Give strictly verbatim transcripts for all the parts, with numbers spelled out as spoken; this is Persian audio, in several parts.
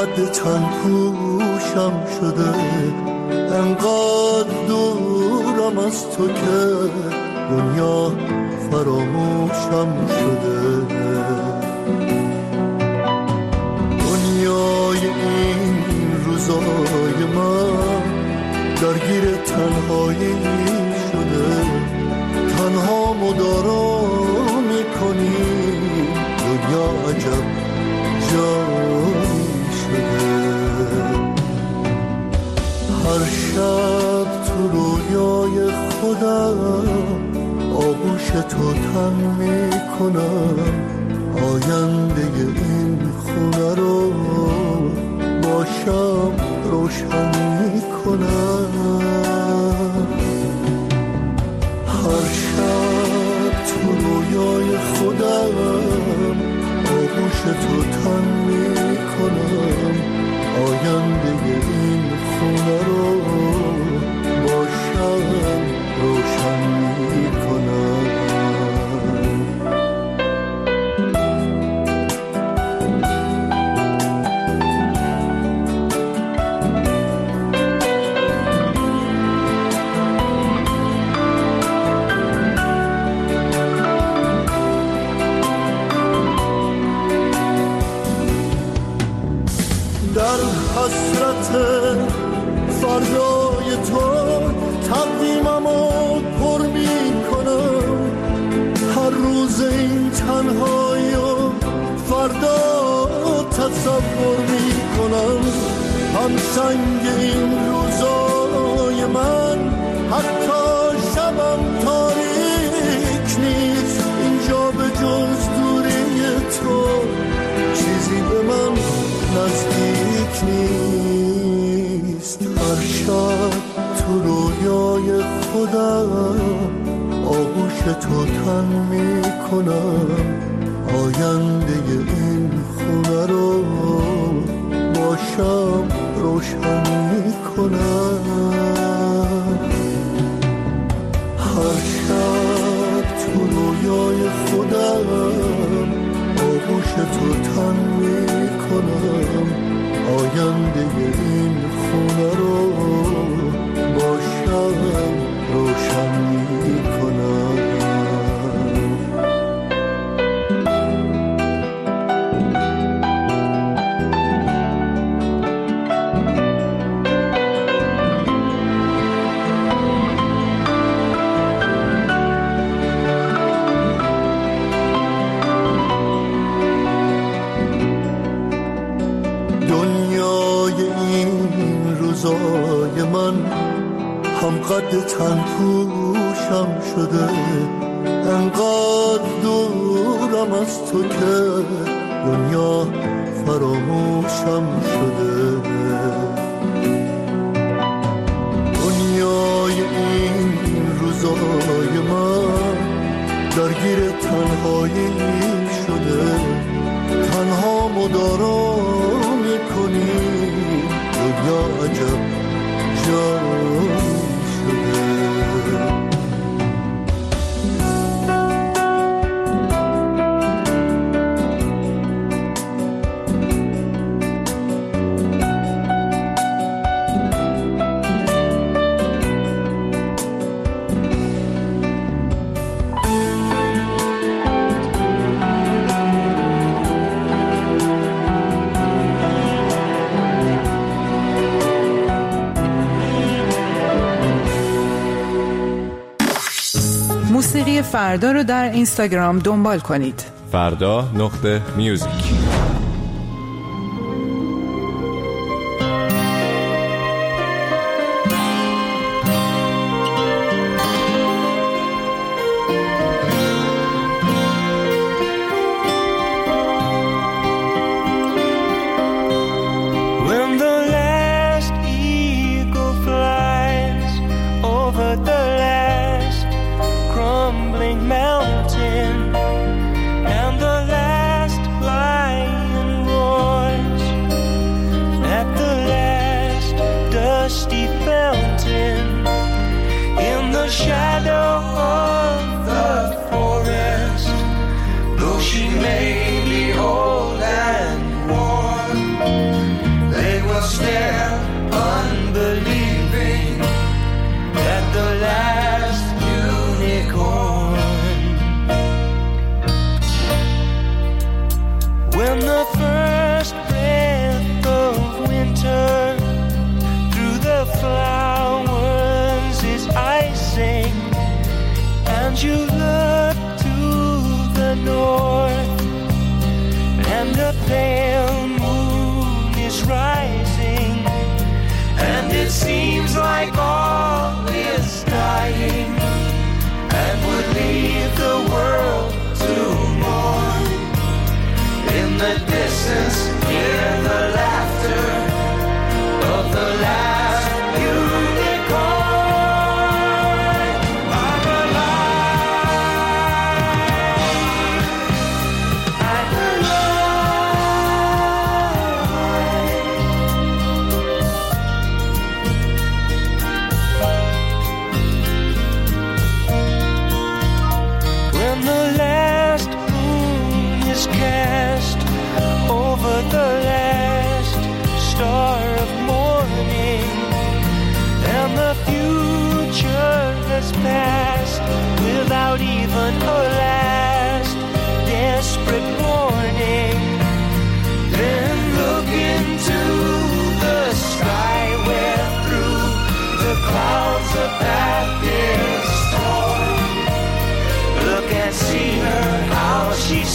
قد تن پوشم شده، انقدر دورم از تو که دنیا فراموشم شده. دنیای این روزای من درگیر تنهایی شده، تنها مدارا میکنی، دنیا عجب جایی شده. هر شب تو رویای خودم آغوش تو تن میکنم، آینده این خونه رو با شب روشن میکنم. هر شب تو رویای خودم آغوش تو تن میکنم، آینده این خونه رو با شب روشن میکنم. حسرت فردای تو تقویممو پر میکنم، هر روز این تنهایی و فردا تصور میکنم. هم سنگ این روزای من حتی شبم تاریک نیست، اینجا به جز دوری تو چیزی به من نزدیک نیست. هر شب تو رویای خودم آغوش تو تن میکنم، آینده این خونه رو با شب روشن میکنم. هر شب تو رویای خودم آغوش تو تن میکنم، آینده این خونه رو با شب روشن میکنم. من هم قد تن پوشم شده، انقدر دورم از تو که دنیا فراموشم شده. دنیای این روزای من درگیر تنهایی شده، تنها مدارا میکنی، دنیا عجب جایی شده. موسیقی فردا رو در اینستاگرام دنبال کنید. فردا نقطه میوزیک. Mountain and the last light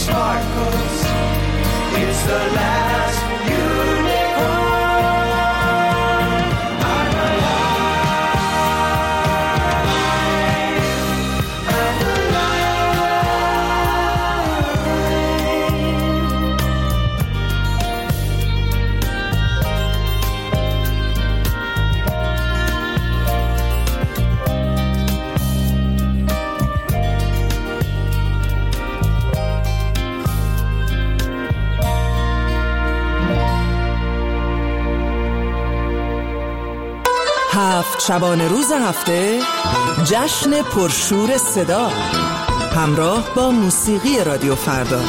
sparkles. It's the last unicorn. I'm alive. I'm هفت شبانه روز هفته جشن پرشور صدا همراه با موسیقی رادیو فردا.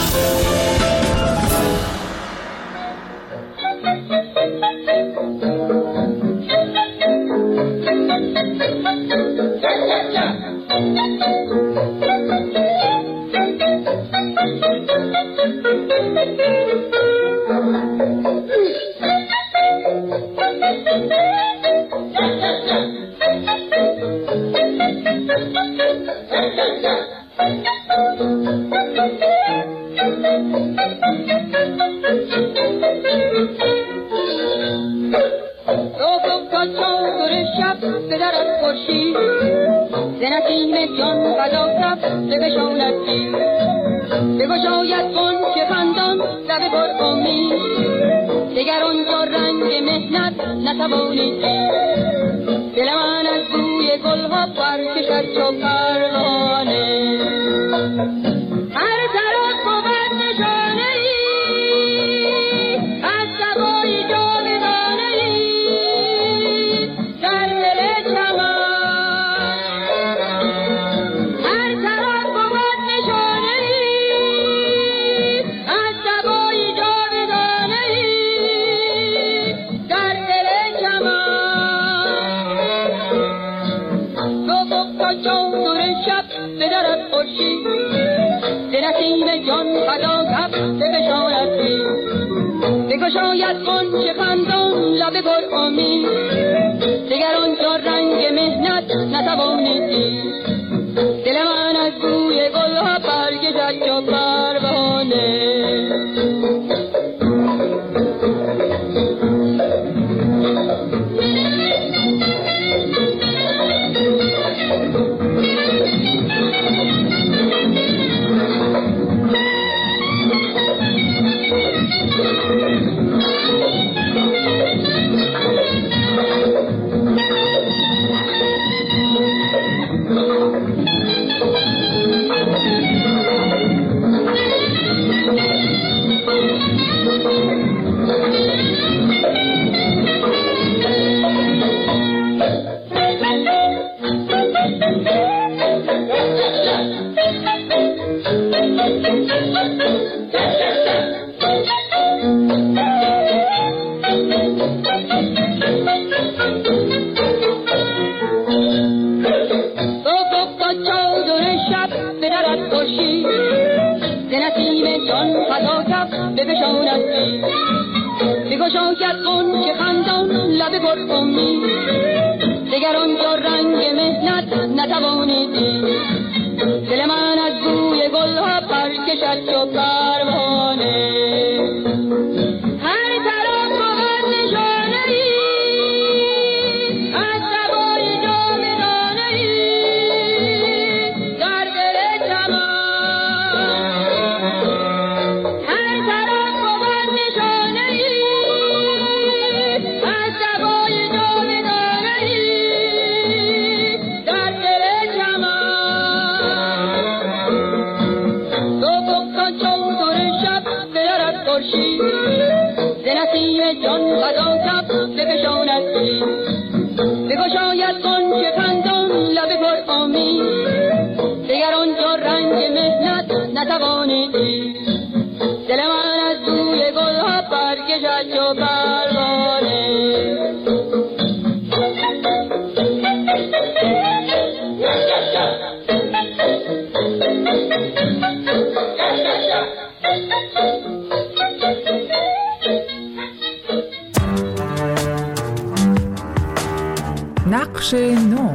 نقش نو.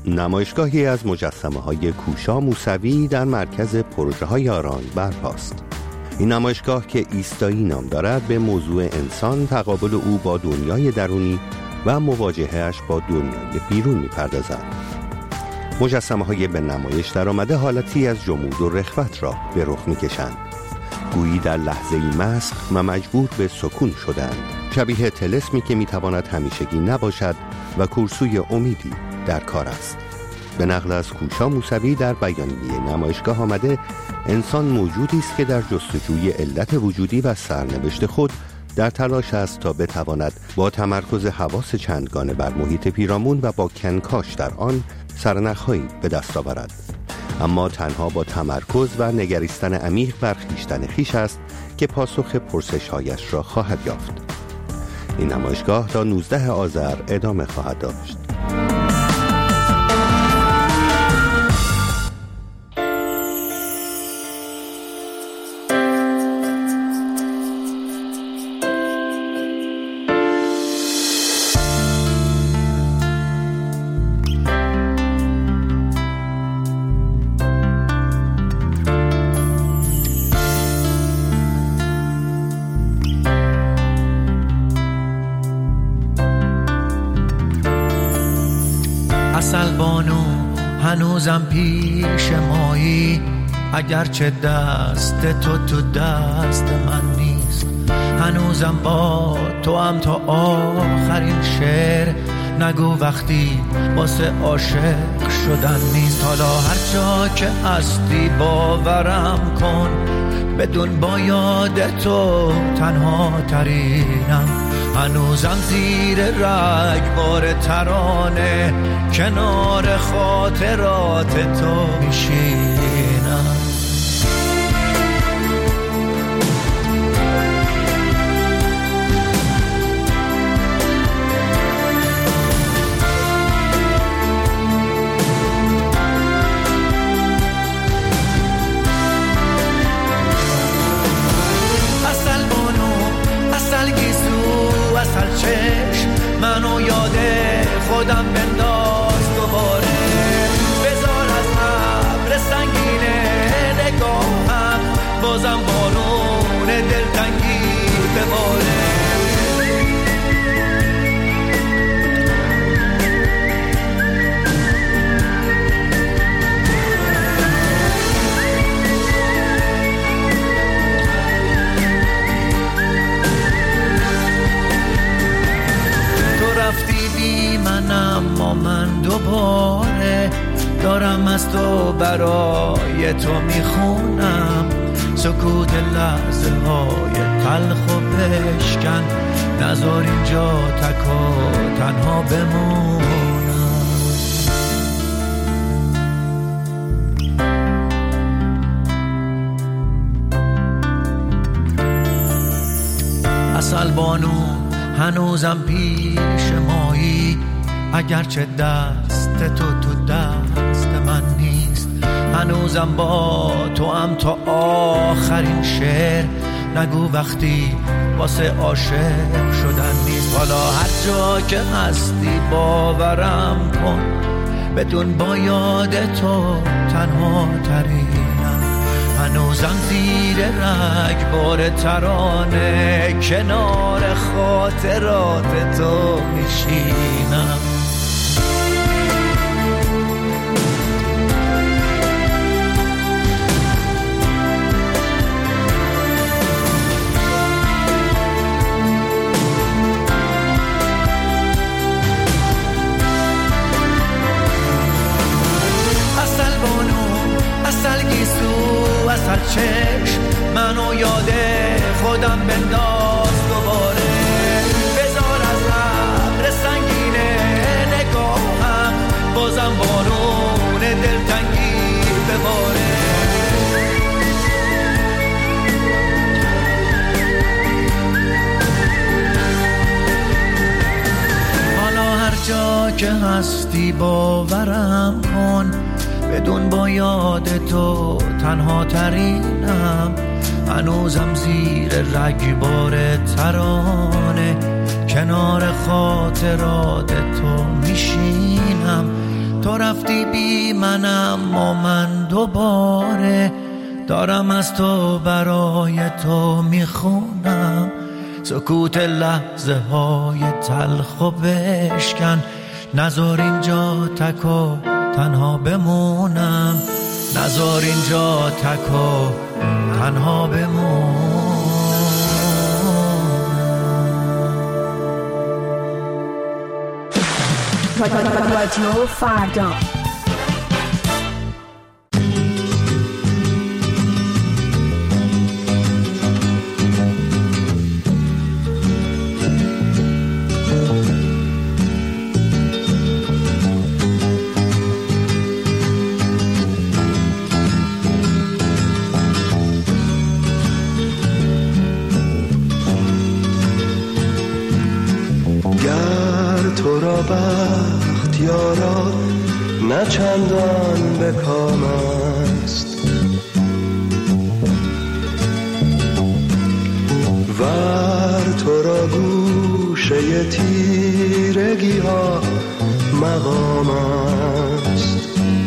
نمایشگاهی از مجسمه‌های کوشا موسوی در مرکز پروژه های آران برپاست. این نمایشگاه که ایستایی نام دارد به موضوع انسان، تقابل او با دنیای درونی و مواجههش با دنیای بیرون می‌پردازد. مجسمه‌های به نمایش در آمده حالتی از جمود و رخوت را به رخ می‌کشند. گویی در لحظه‌ای مسخ و مجبور به سکون شدند، شبیه طلسمی که می‌تواند همیشگی نباشد و کورسوی امیدی در کار است. به نقل از کوشا موسوی در بیانیه نمایشگاه آمده، انسان موجودی است که در جستجوی علت وجودی و سرنوشت خود در تلاش است تا بتواند با تمرکز حواس چندگانه بر محیط پیرامون و با کنکاش در آن سرنخ‌هایی به دست آورد. اما تنها با تمرکز و نگریستن عمیق بر خویشتن خویش است که پاسخ پرسش‌هایش را خواهد یافت. این نمایشگاه تا نوزدهم آذر ادامه خواهد داشت. اصل بانو هنوزم پیش مایی، اگرچه دست تو تو دست من نیست. هنوزم با تو هم تا آخرین شعر، نگو وقتی واسه عاشق شدن نیست. حالا هر جا که هستی باورم کن، بدون با یاد تو تنها ترینم. هنوزم زیر رگبار ترانه، کنار خاطرات تو میشینم. اصل چشم منو یاده خودم بنداز دوباره. بذار از ابر سنگینه نگاهم، بازم بارون دلتنگی بباره. اما من دوباره دارم از تو برای تو میخونم. سکوت لحظه های تلخ و بشکن، نذار اینجا تک و تنها بمونم. اصل بانو هنوزم پیش مایی، اگرچه دست تو تو دست من نیست. هنوزم با تو هم تا آخرین شعر، نگو وقتی واسه عاشق شدن نیست. حالا هر جا که هستی باورم کن، بدون با یاد تو تنها ترینم. هنوزم زیر رگبار ترانه، کنار خاطرات تو میشینم. اصل چشم منو یاده خودم بنداز دوباره. بذار از ابر سنگینه نگاهم، بازم بارون دلتنگی بباره. حالا هر جا که هستی باورم کن، بدون با یاد تو تنها ترینم. هنوزم زیر رگبار ترانه، کنار خاطرات تو میشینم. تو رفتی بی منم و من دوباره دارم از تو برای تو میخونم. سکوت لحظه های تلخ و بشکن، نذار اینجا تک و تنها بمونم، نذار اینجا تک و تنها بمونم. رادیو فردا. تو را بخت یارا نه چندان به کام است، ور تو را گوشه تیرگی ها مقام است.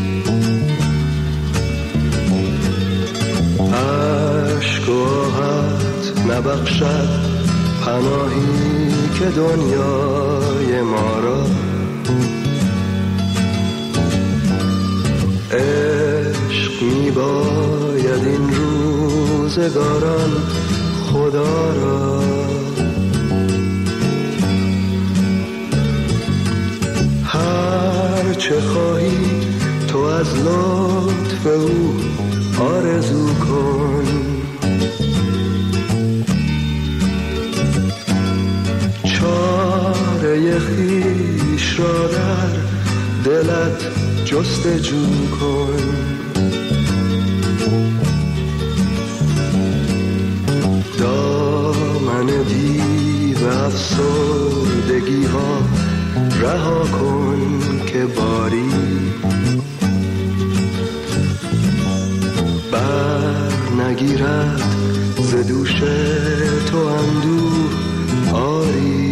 عشق و آهت نبخشد پناهی که دنیای ما را، عشق می باید این روزگاران خدا را. هر چه خواهی تو از لطف او آرزو کن، چاره خویش را در دلت جستجو کن. دامن دیو افسردگی ها رها کن که باری بر نگیرد ز دوش تو اندوه آری.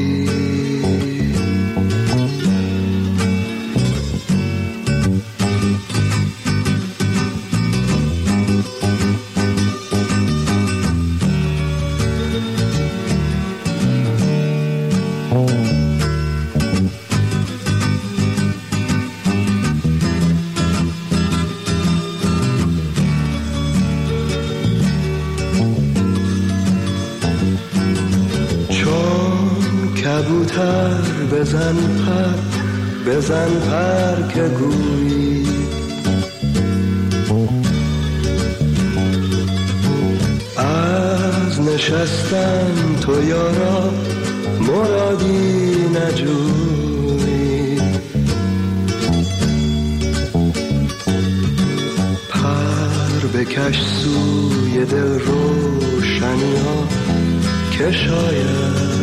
کبوتر بزن پر بزن پر که گویی، از نشستن تو یارا مرادی نجویی. پر بکش سوی دل روشنی ها که شاید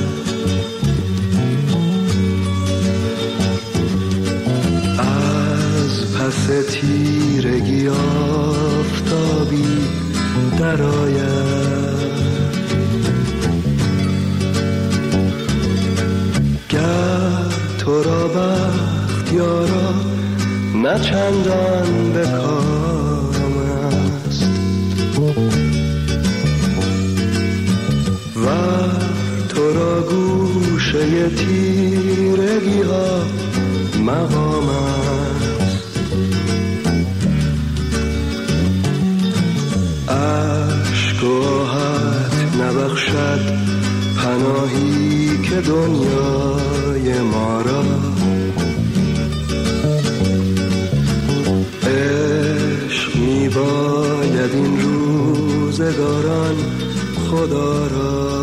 پس تیرگی آفتابی درآید. گر تو را بخت یارا نه چندان به کام است، و تو را گوشه تیرگی ها مقام است. عشق و آهت نبخشد پناهی که دنیای ما را، عشق می باید این روزگاران خدا را.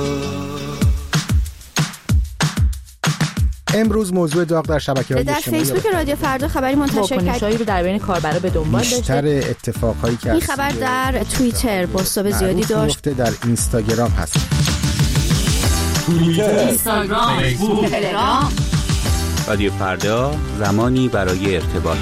امروز موضوع داغ در شبکه‌های در اجتماعی فیسبوک رادیو فردا خبری منتشر کرد. واکنش‌هایی رو در بین کاربرا به دنبال داشته. بیشتر اتفاقهایی که این خبر در توییتر بازتاب زیادی داشت. در اینستاگرام هست. توییتر، اینستاگرام، فیسبوک، تلگرام. رادیو فردا، زمانی برای ارتباط.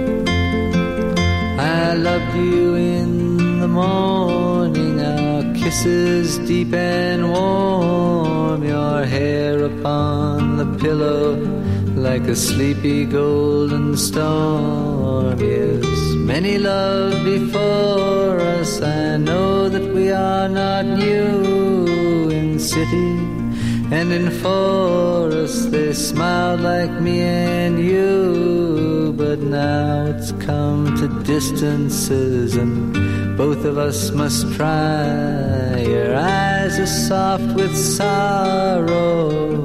I loved you in the morning, I'll kiss kisses deep and warm, your hair upon the pillow like a sleepy golden storm. Yes, many love before us, I know that we are not new. In city and in forest they smiled like me and you, but now it's come to distances and both of us must try. Your eyes are soft with sorrow.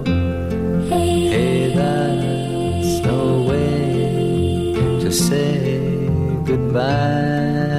Hey, that's no way to say goodbye.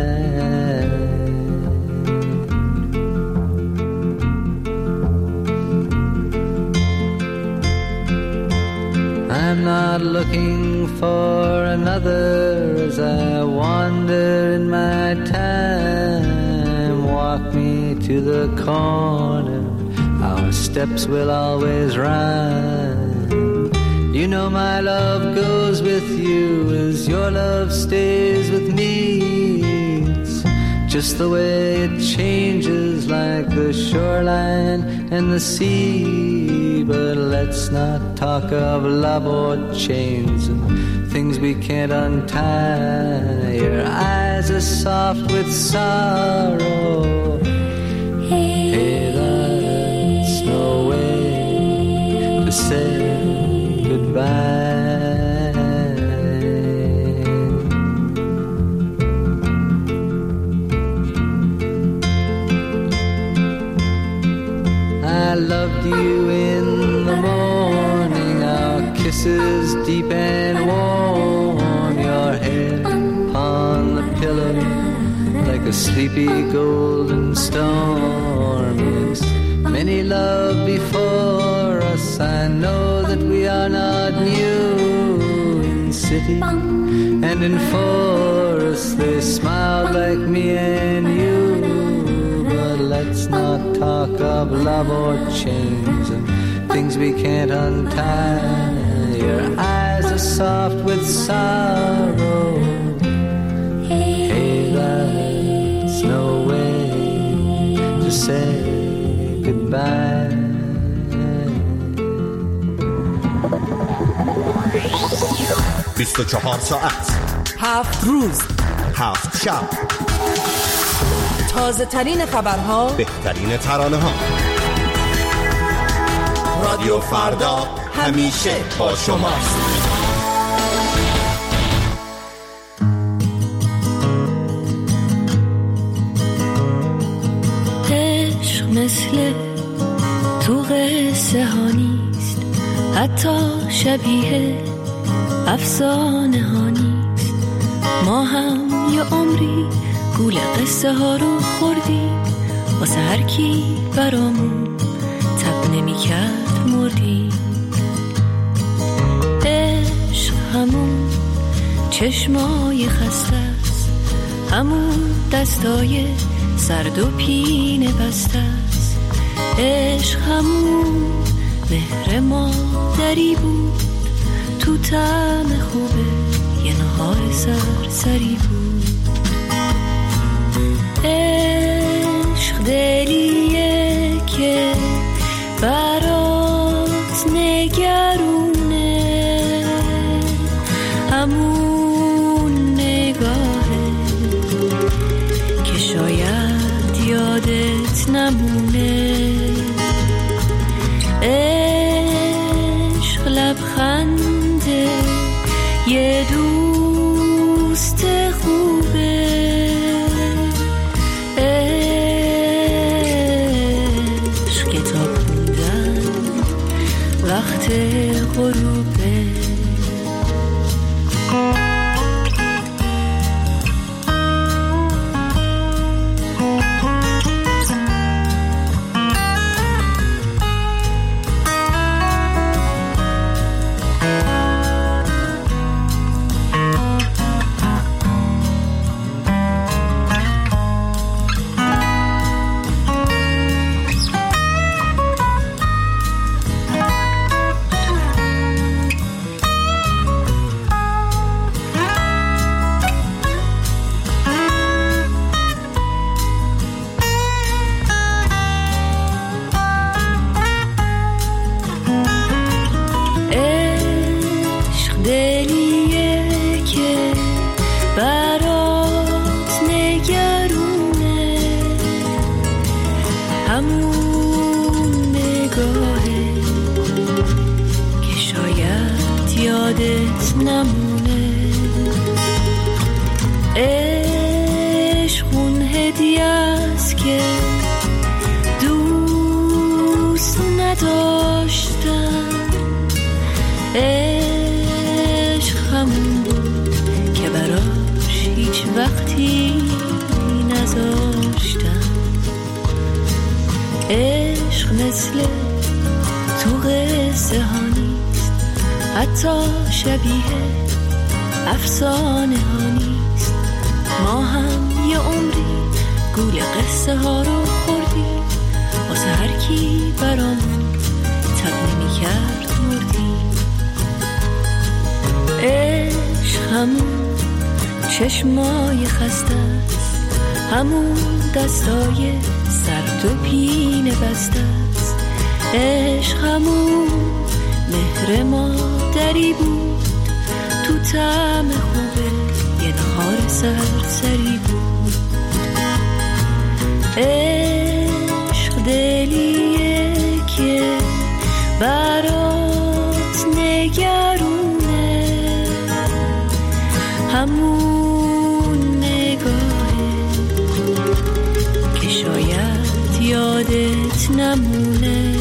I'm not looking for another as I wander in my time. Walk me to the corner, our steps will always rhyme. You know my love goes with you as your love stays with me. It's just the way it changes like the shoreline and the sea. But let's not talk of love or chains and things we can't untie. Your eyes are soft with sorrow. Hey, that's no way to say goodbye. I loved you in the morning, our kisses deep and warm, your head upon the pillow like a sleepy golden storm. Yes, many love before us, I know that we are not new. In city and in forest they smiled like me and you. Let's not talk of love or chains and things we can't untie. Your eyes are soft with sorrow. Hey, that's no way to say goodbye. بیست و چهار ساعت، هفت روز، هفت شب، تازه ترین خبرها، بهترین ترانه ها. رادیو فردا همیشه با شماست. عشق مثل تو قصه ها نیست، حتی شبیه افسانه ها نیست. ما هم یه عمری گول قصه ها رو خوردیم، واسه هر کی برامون تب نمی کرد مردیم. عشق همون چشمای خسته است، همون دستای سرد و پینه بسته است. عشق همون مهر مادری بود، تو طعم خوبه یه نهار سرسری بود. عشق دلیه که برات نگرونه، همون نگاهه که شاید یادت نمونه. عشق لبخنده یه دوست خوبه، عشق کتاب خوندن وقت غروبه. نمونه. عشق اون هدیه است که دوست نداشتم. عشق همون بود که براش هیچ وقتی نذاشتم. عشق مثل تو قصه ها نیست، حتی شبیه افسانه ها نیست. ما هم یه عمری گول قصه ها رو خوردیم، واسه هر کی برامون تب نمی کرد مردیم. عشق همون چشمای خسته است، همون دستای سرد و پینه بسته است. عشق همون مهر مادری بود، تو طعم خوبه یه نهار سرسری بود. عشق دلیه که برات نگرونه، همون نگاهه که شاید یادت نمونه.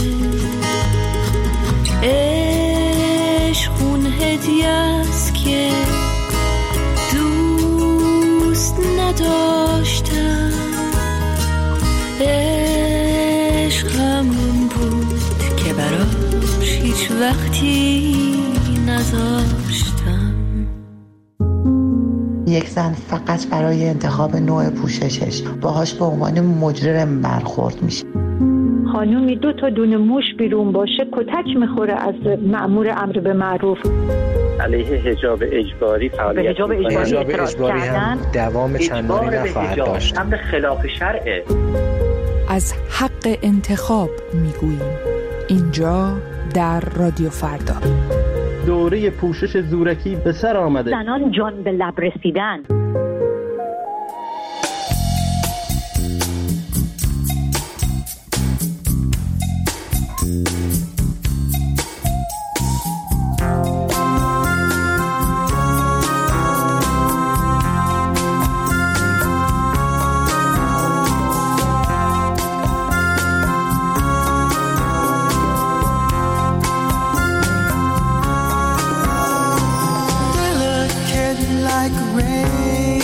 عشق اون هدیه است که دوست نداشتم. عشق همون بود که براش هیچ وقتی نذاشتم. یک زن فقط برای انتخاب نوع پوششش باهاش به عنوان مجرم برخورد میشه. خانومی دو تا دونه موش بیرون باشه کتک میخوره از مأمور امر به معروف. علیه حجاب اجباری فعالیت حجاب اجباری, حجاب اجباری هم دوام چندانی نخواهد داشت. امر خلاف شرعه. از حق انتخاب میگوییم اینجا در رادیو فردا. دوره پوشش زورکی به سر آمده. زنان جان به لب رسیدن. Like rain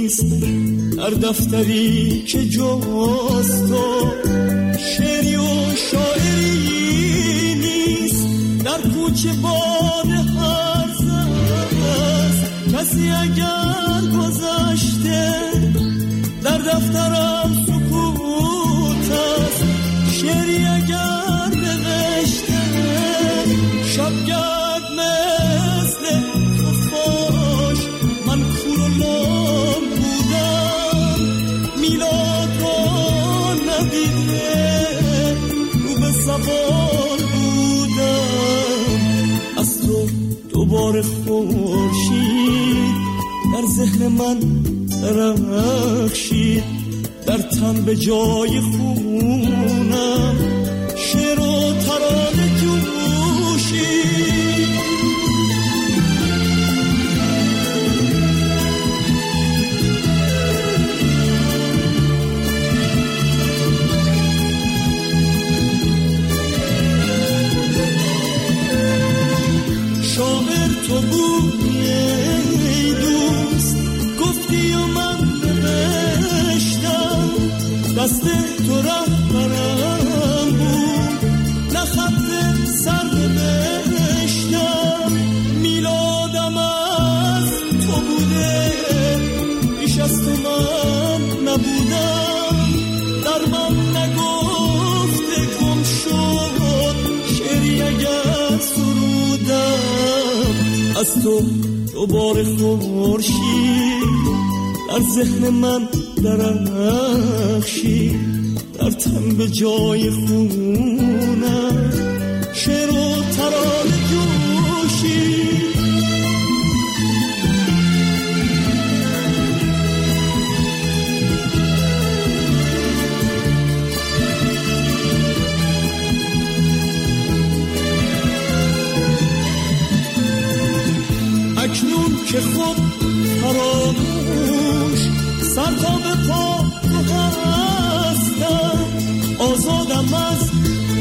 نیست در دفتری که جز تو، شعری و شاعری نیست در کوچه باد هرز است. کسی اگر گذشته در دفترم سکوت است، شعری اگر نوشته شبگرد مثل خفاش، من کور و لام بودم میلاد را ندیده رو به سوال بودم. از تو دوباره خورشید در ذهن من درخشید، در تن به جای خونم شعر و ترانه جوشید. شاعر تو بودی ای دوست، گفتی و من نوشتم، دست تو رهبرم بود نه خط سر نوشتم. میلادم از تو بوده بیش از تو من نبودم، در من نگفته گم شد شعری اگر سرودم. از تو دوباره خورشید در ذهن من درخشید، در تن به جای خونم شعر و ترانه جوشید. اکنون که خود فراموش سر تا به پا تو هستم، آزادم از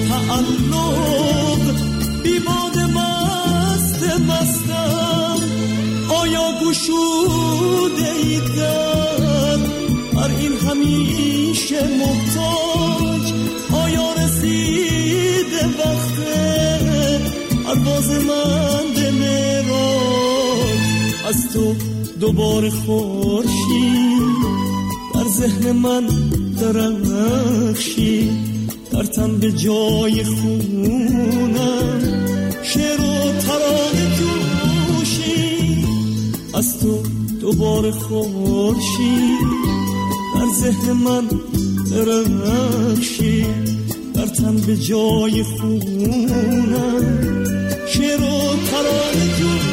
تعلق بی باد مست مستم. آیا گشوده ای در هر این همیشه محتاج، آیا رسیده وقت پرواز من به معراج. از تو دوباره خورشید در ذهن من درخشید، در تن به جای خونم شعر و ترانه جوشید. از تو دوباره خورشید در ذهن من درخشید، در تن به جای خونم شعر و ترانه جوشید.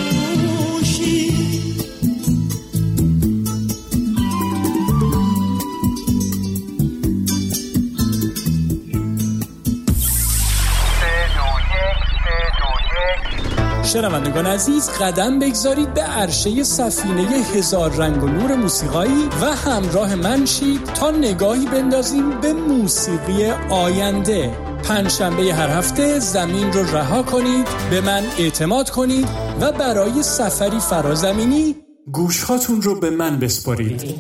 شنوندگان عزیز، قدم بگذارید به عرشه سفینه هزار رنگ و نور موسیقایی و همراه من شید تا نگاهی بندازیم به موسیقی آینده. پنجشنبه هر هفته زمین رو رها کنید، به من اعتماد کنید و برای سفری فرازمینی گوشهاتون رو به من بسپارید.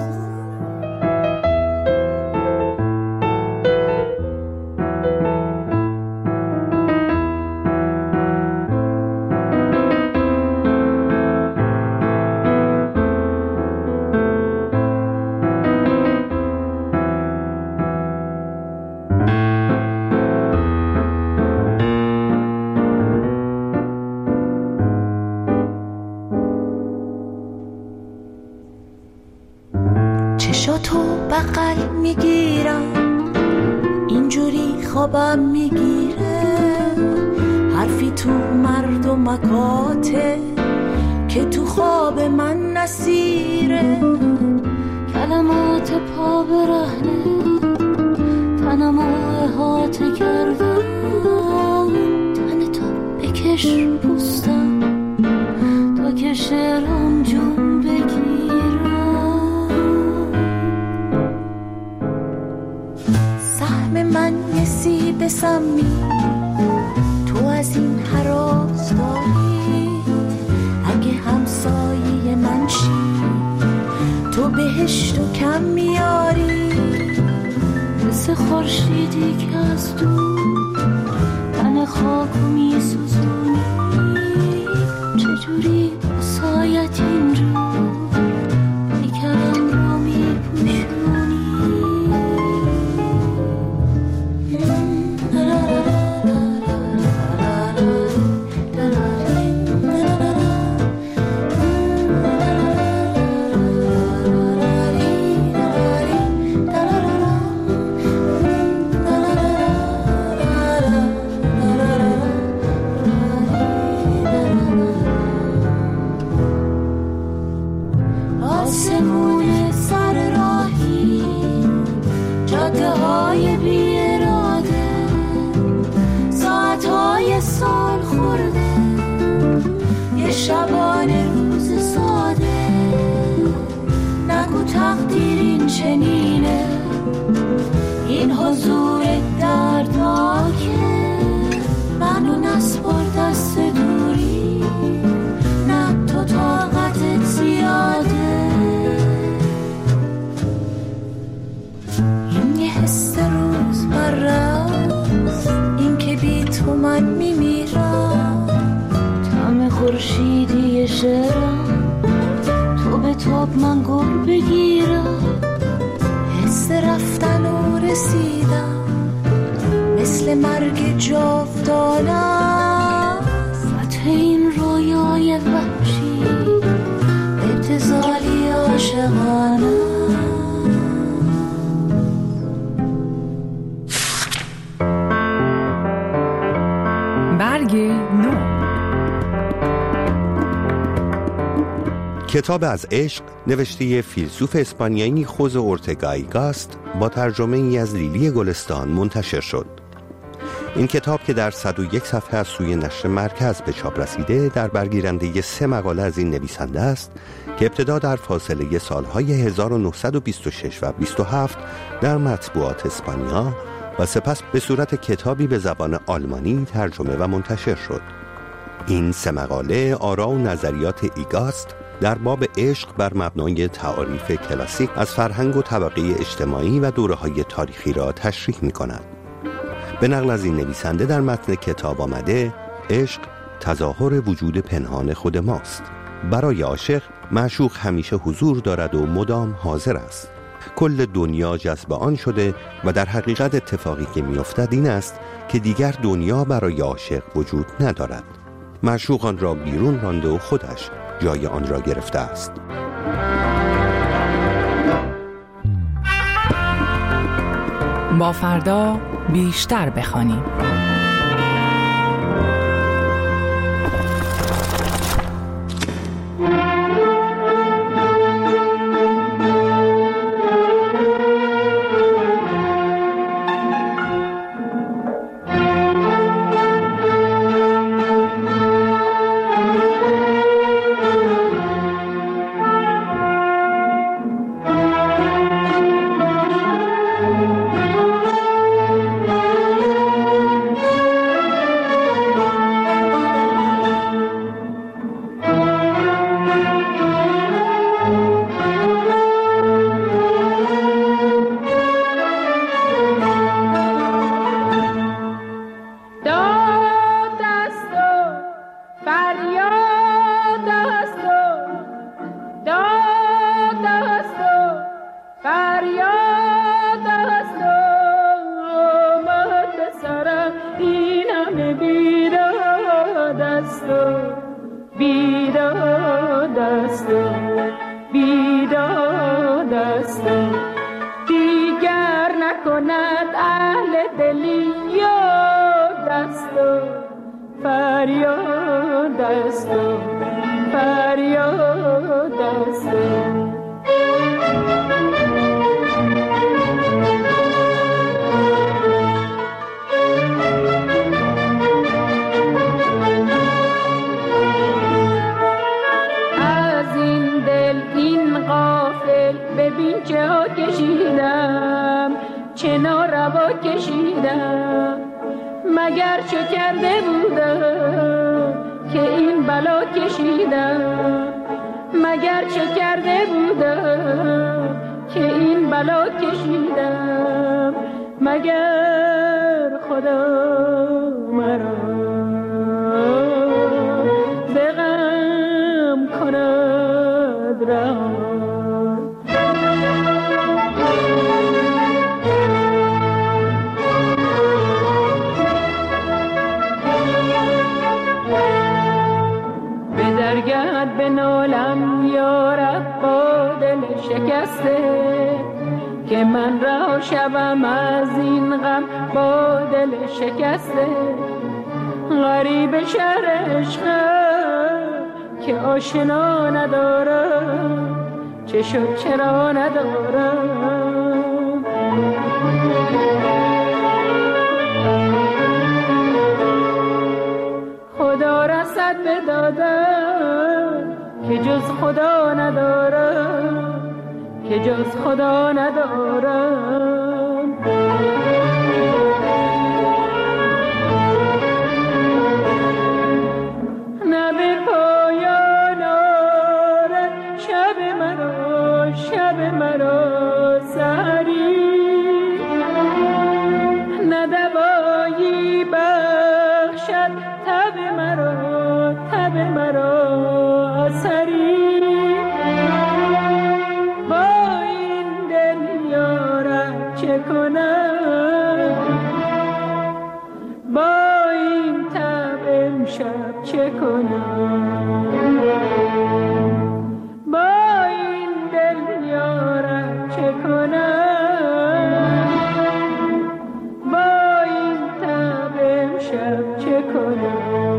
خوابم میگیره، حرفی تو مرد و مکاته که تو خواب من نسیره. کلمات پا برهنه تنمو احاطه کردم، تن تو بکش پوستم تا که شعرم جون بگیرم. سهم من یه سیب سمی تو از این هراز داری، اگه همسایه من شی تو تو بهشتو کم میاری، مثل خورشیدی که از دور تن خاکو میسوزونی. چجوری سایت اینجور پیکرم رو میپوشونی. آسمون سر راهی، جاده های بی اراده، ساعت های سال خورده، یه شبانه روز ساده. نگو تقدیر این چنینه، این حضور دردناکه. منو نسپار دست دوری، نه تو طاقتت زیاده. این یه حس روز مرست، این که بی تو من میمیرم. طعم خورشیدی شعرم، تو به تاب من گل بگیرم. حس رفتن و رسیدم، مثل مرگ جاودانه است. فتح این رویای وحشی، ابتذالی عاشقانه. برگ نو. کتاب از عشق نوشته فیلسوف اسپانیایی خوزه اورتگا ای گاست با ترجمه ای از لیلی گلستان منتشر شد. این کتاب که در صد و یک صفحه از سوی نشر مرکز به چاپ رسیده، در برگیرنده سه مقاله از این نویسنده است که ابتدا در فاصله سالهای هزار و نهصد و بیست و شش و بیست و هفت در مطبوعات اسپانیا و سپس به صورت کتابی به زبان آلمانی ترجمه و منتشر شد. این سه مقاله آرا و نظریات ایگاست در باب عشق بر مبنای تعاریف کلاسیک از فرهنگ و طبقه اجتماعی و دوره‌های تاریخی را تشریح می‌کند. به نقل از این نویسنده در متن کتاب آمده: عشق تظاهر وجود پنهان خود ماست. برای عاشق معشوق همیشه حضور دارد و مدام حاضر است. کل دنیا جذب آن شده و در حقیقت اتفاقی که می‌افتد این است که دیگر دنیا برای عاشق وجود ندارد. معشوق آن را بیرون رانده و خودش جای آن را گرفته است. با فردا بیشتر بخوانیم. مگر چه کرده بودم که این بلا کشیدم، مگر چه کرده بودم بلا کشیدم مگر خدا مرا به غم کند رها. درگرد به نالم یارب با دل شکسته که من رها شوم از این غم با دل شکسته. غریب شهر عشقم که آشنا ندارم چه شد چرا ندارم. خدا رسد به دادم که جز خدا ندارم که جز خدا ندارم. نه به پایان آرد شب مرا شب مرا سحری، نه دوایی بخشد تب مرا تب مرا اثری. با این دل یارب چه کنم، با این تب امشب چه کنم، با این دل یارب چه کنم، با این تب امشب چه کنم.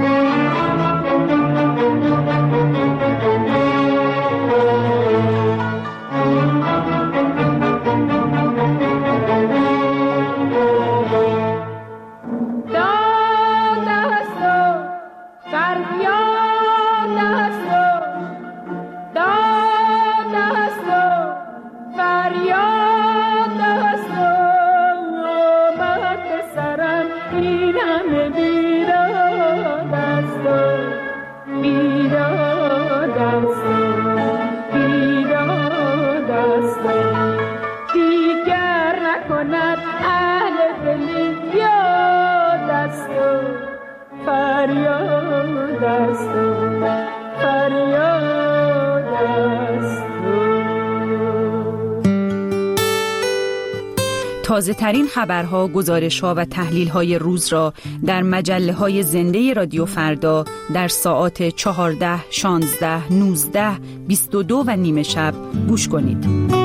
تازه ترین خبرها، گزارش‌ها و تحلیل‌های روز را در مجله‌های زنده رادیو فردا در ساعات چهارده، شانزده، نوزده، بیست و دو و نیم شب گوش کنید.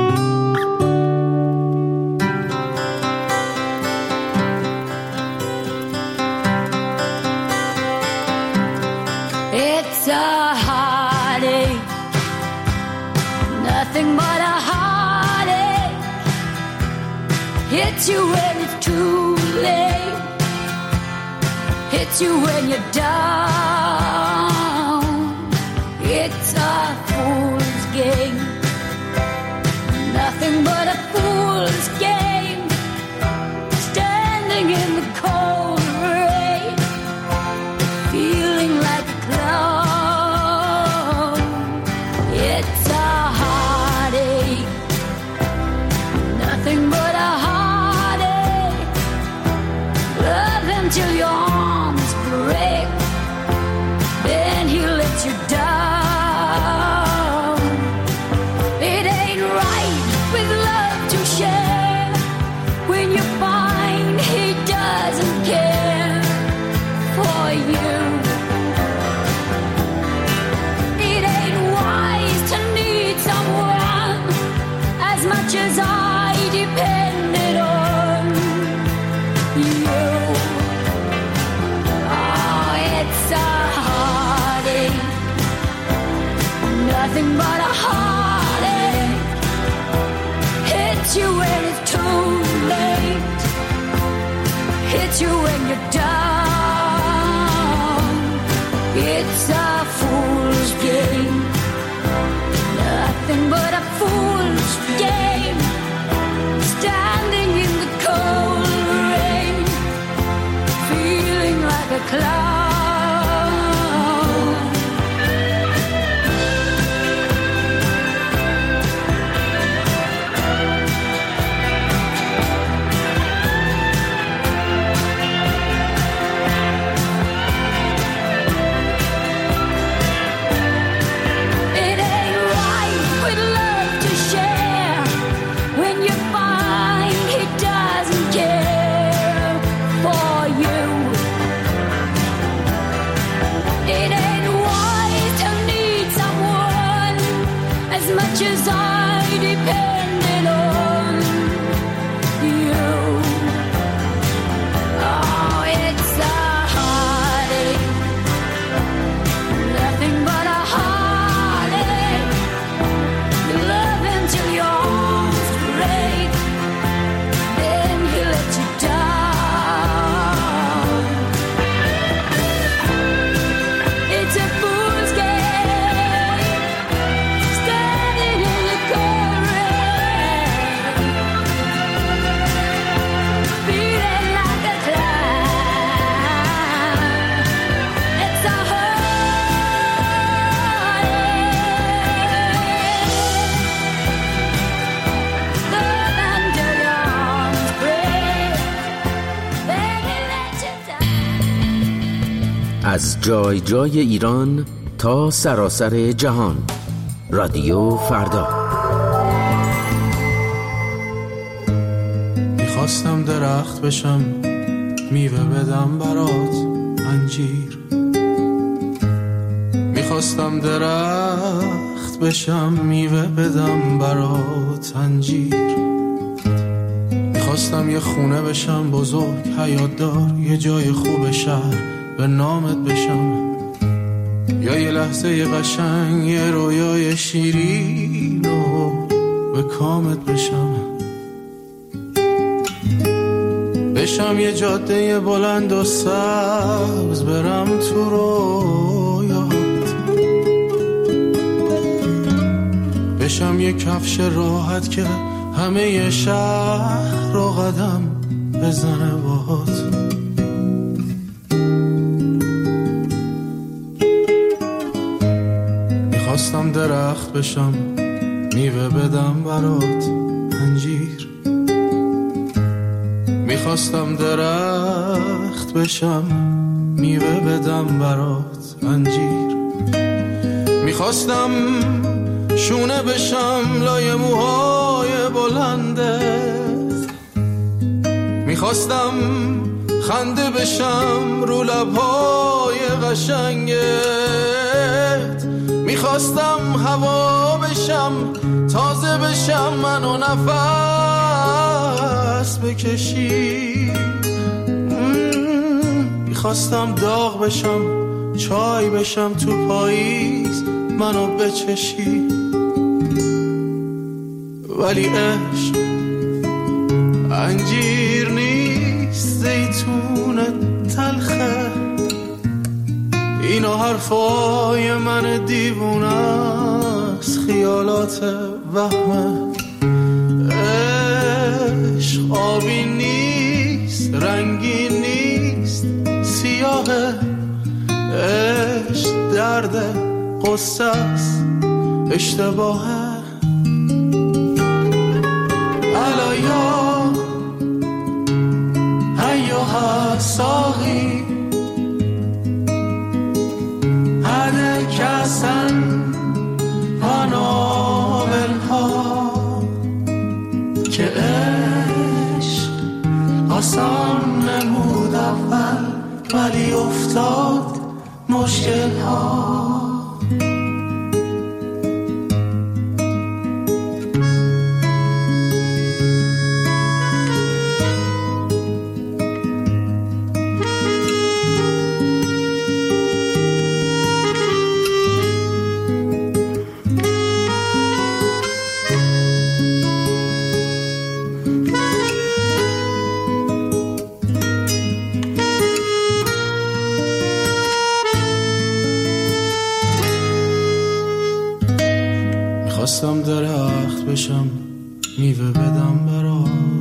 It's a heartache, nothing but a heartache. Hits you when it's too late, hits you when you're down. It's a fool's game, nothing but a fool's game. Standing in the cold rain, feeling like a clown. It's a heartache, nothing but a heartache. Love until your arms break, 'cause I depended on you. Oh, it's a heartache, nothing but a heartache. You love until your arms break, then he let you down. It's a fool's game, standing in the cold rain, feeling like a clown. It's a heartache, love until your arms break, then he let you down. از جای جای ایران تا سراسر جهان، رادیو فردا. میخواستم درخت بشم، میوه بدم برات انجیر. میخواستم درخت بشم، میوه بدم برات انجیر. میخواستم یه خونه بشم بزرگ حیات دار، یه جای خوب شهر به نامت بشم، یا یه لحظه یه قشنگ، یه رویای شیرین و به کامت بشم. بشم یه جاده بلند و سبز، برم تو رویات. بشم یه کفش راحت که همه شهر رو قدم بزنه باهات. میخواستم درخت بشم، میوه بدم برات انجیر. میخواستم درخت بشم، میوه بدم برات انجیر. میخواستم شونه بشم لای موهای بلندت. میخواستم خنده بشم رو لبهای قشنگت. میخواستم هوا بشم، تازه بشم منو نفس بکشی. میخواستم داغ بشم، چای بشم تو پاییز منو بچشی. ولی عشق انجیر نیست، زیتون تلخه. اینا حرفای من دیوونه است، خیالات وهمه. عشق آبی نیست، رنگی نیست، سیاهه. عشق درد قصه است، اشتباهه. الایا ایوها ساقی هده کسن پاناولها، که عشق آسان نمود اول، ولی افتاد مشکل ها. میخواستم درخت بشم، میوه بدم برات